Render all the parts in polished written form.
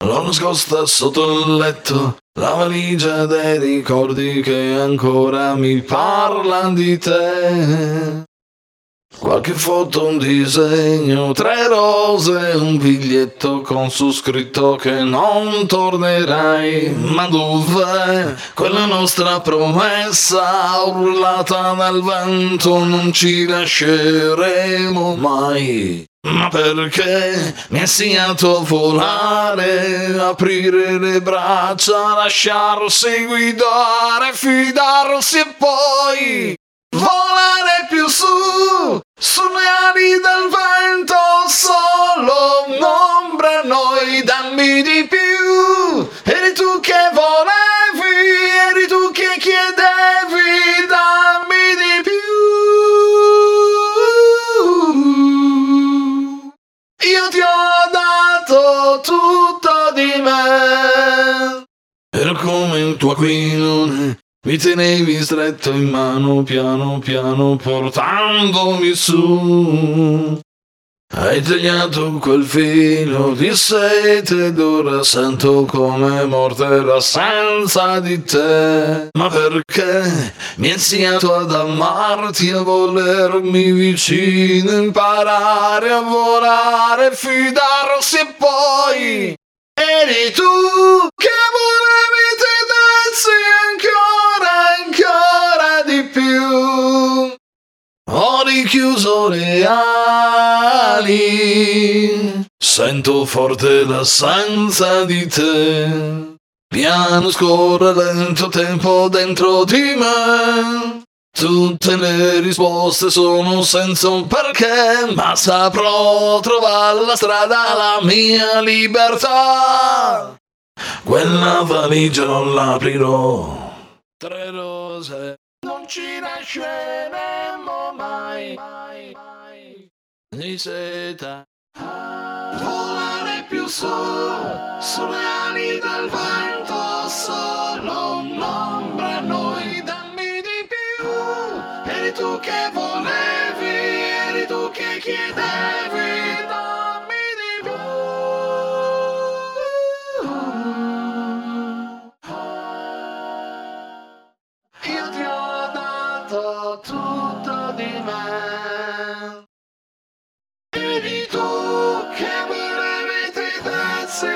l'ho nascosta sotto il letto, la valigia dei ricordi che ancora mi parlano di te. Qualche foto, un disegno, 3 rose, un biglietto con su scritto che non tornerai. Ma dov'è quella nostra promessa urlata dal vento? Non ci lasceremo mai. Ma perché mi è segnato volare, aprire le braccia, lasciarsi guidare, fidarsi e poi volare più su, sulle ali del vento, solo un'ombra noi, dammi di più. Eri tu che volevi, eri tu che chiedevi, dammi di più. Io ti ho dato tutto di me. Ero come un tuo aquilone, mi tenevi stretto in mano, piano piano portandomi su. Hai tagliato quel filo di sete ed ora sento come morte l'assenza di te. Ma perché mi hai insegnato ad amarti, a volermi vicino, imparare a volare, fidarsi e poi eri tu che volevi te darsi ancora di più. Ho richiuso le ali, sento forte l'assenza di te. Piano scorre lento tempo dentro di me. Tutte le risposte sono senza un perché, ma saprò trovare la strada alla mia libertà. Quella valigia non l'aprirò. 3 rose, non ci lasceremo mai. Di seta, volare più su, sulle ali del vento, solo un'ombra noi, dammi di più. Eri tu che volevi, eri tu che chiedevi, dammi di più. Io ti ho dato tutto di me. Eri tu che volevi te darsi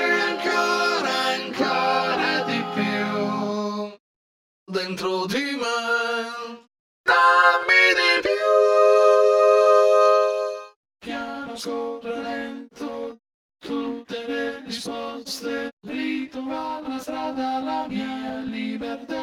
ancora di più. Dentro di me, dammi di più. Piano scorre lento, tutte le risposte, ritrovare la strada alla mia libertà.